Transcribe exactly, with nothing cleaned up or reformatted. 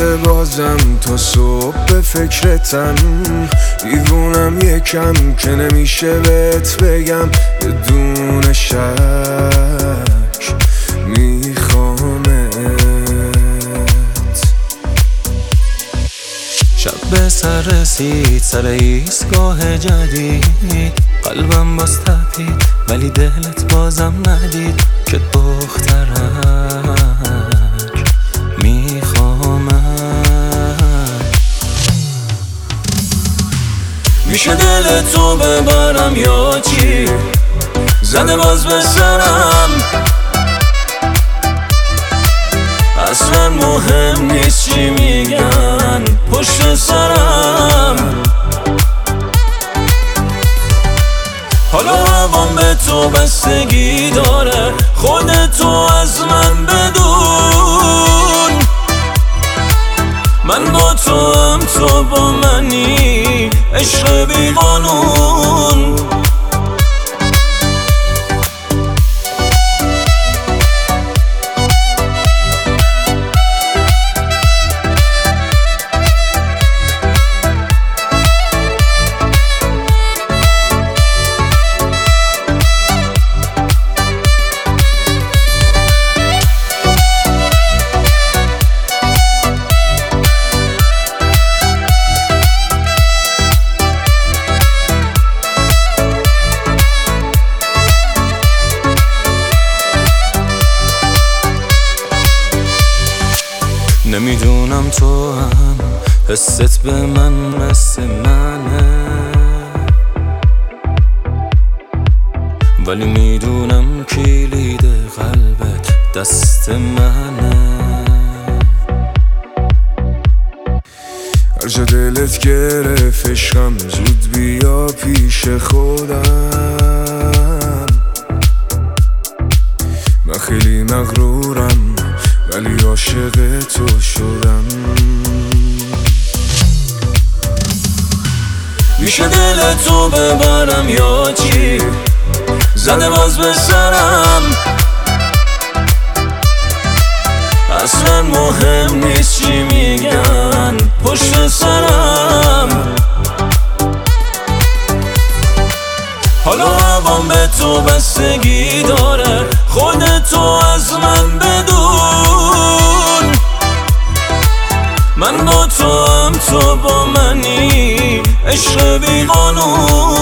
شده بازم تا صبح به فکرتم، دیوونم یکم که نمیشه بهت بگم بدون شک میخوامت. شب به سر رسید سر ایستگاه جدید، قلبم باز تپید ولی دلت بازم ندید که دخترک میخوامت. میشه دل تو ببرم یا چی؟ زده باز به سرم، اصلا مهم نیست چی میگن پشت سرم. حالا هوام به تو بستگی داره، خودتو از من بدون. من با تو هم تو با منی، عشق بی قانون. نمیدونم تو هم حست به من مثل منه، ولی میدونم کلید قلبت دست منه. هر جا دلت گرفت عشقم زود بیا پیش خودم. من خیلی مغرورم ولی عاشق تو شدم. میشه دل تو ببرم یا چی؟ زده باز به سرم، اصلا مهم نیست چی میگن پشت سرم. حالا هوام به تو بستگی داره، خودتو از من بدون. من با تو هم تو با منی، عشق بی قانون.